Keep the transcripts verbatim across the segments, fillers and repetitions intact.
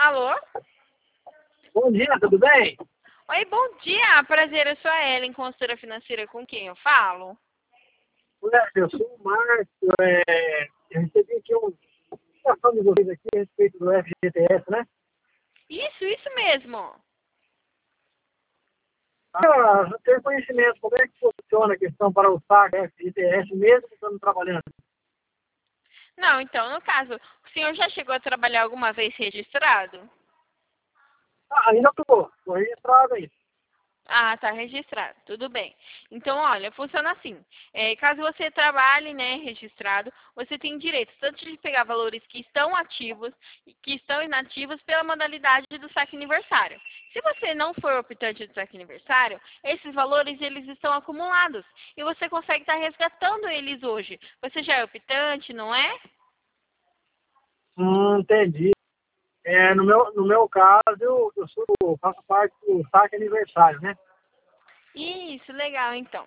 Alô? Bom dia, tudo bem? Oi, bom dia. Prazer, eu sou a Ellen, consultora financeira, com quem eu falo? Olha, eu sou o Márcio, é, eu recebi aqui uma informação de vocês aqui a respeito do F G T S, né? Isso, isso mesmo. Ah, eu tenho conhecimento, como é que funciona a questão para o saque F G T S, mesmo estando trabalhando? Não, então, no caso, o senhor já chegou a trabalhar alguma vez registrado? Ah, ainda estou, estou registrado aí. Ah, tá registrado, tudo bem. Então, olha, funciona assim. É, caso você trabalhe, né, registrado, você tem direito tanto de pegar valores que estão ativos e que estão inativos pela modalidade do saque aniversário. Se você não for optante do saque aniversário, esses valores eles estão acumulados e você consegue estar resgatando eles hoje. Você já é optante, não é? Hum, entendi. É, no, meu, no meu caso, eu, eu sou, faço parte do saque aniversário, né? Isso, legal, então.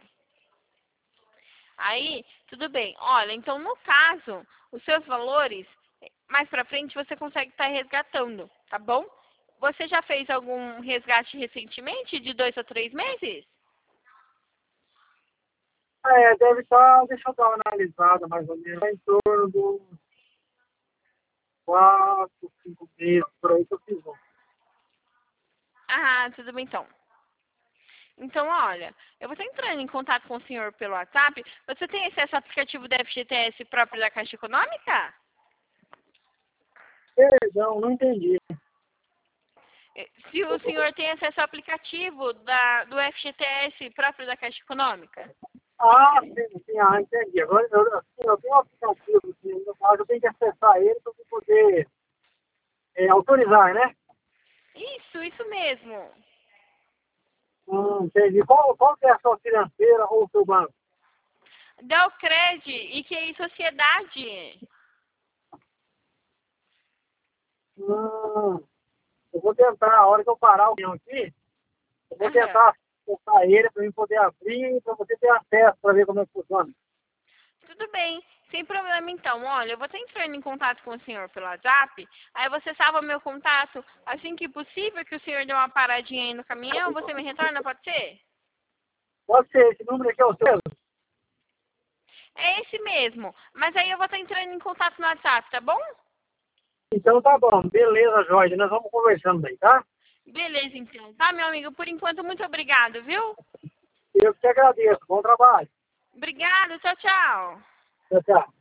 Aí, tudo bem. Olha, então no caso, os seus valores, mais pra frente você consegue estar resgatando, tá bom? Você já fez algum resgate recentemente, de dois a três meses? É, deve estar, deixa eu dar uma analisada mais ou menos, em torno dos quatro, cinco meses, por aí que eu fiz um. Ah, tudo bem então. Então, olha, eu vou estar entrando em contato com o senhor pelo WhatsApp. Você tem acesso ao aplicativo da F G T S próprio da Caixa Econômica? Perdão, não entendi. Eh, Se o senhor tem acesso ao aplicativo da, do F G T S próprio da Caixa Econômica? Ah, sim, sim, ah, entendi. Agora eu, assim, eu tenho um aplicativo, assim, no caso eu tenho que acessar ele para poder é, autorizar, né? Isso, isso mesmo. Hum, entendi. Qual, qual que é a sua financeira ou o seu banco? Delcred e que é sociedade. Hum, eu vou tentar, a hora que eu parar o avião aqui, eu vou Aham. tentar acessar ele para mim poder abrir, para você ter acesso para ver como é que funciona. Tudo bem, sem problema então. Olha, eu vou estar entrando em contato com o senhor pelo WhatsApp. Aí você salva meu contato. Assim que possível, que o senhor dê uma paradinha aí no caminhão, você me retorna, pode ser? Pode ser, esse número aqui é o seu? É esse mesmo. Mas aí eu vou estar entrando em contato no WhatsApp, tá bom? Então tá bom, beleza, Jorge, nós vamos conversando aí, tá? Beleza, então. Tá, meu amigo? Por enquanto, muito obrigado, viu? Eu que te agradeço, bom trabalho. Obrigado, tchau, tchau. Tchau, tchau.